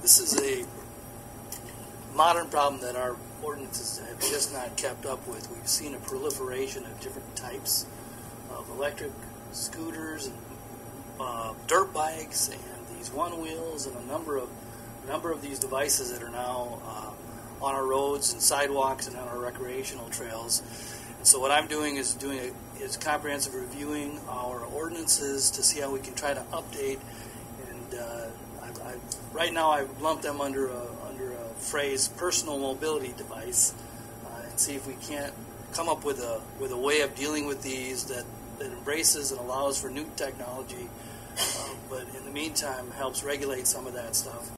This is a modern problem that our ordinances have just not kept up with. We've seen a proliferation of different types of electric scooters and dirt bikes and these one wheels and a number of these devices that are now on our roads and sidewalks and on our recreational trails. And so what I'm doing is comprehensive reviewing our ordinances to see how we can try to update. And right now I've lumped them under a phrase personal mobility device, and see if we can't come up with a way of dealing with these that embraces and allows for new technology, but in the meantime helps regulate some of that stuff.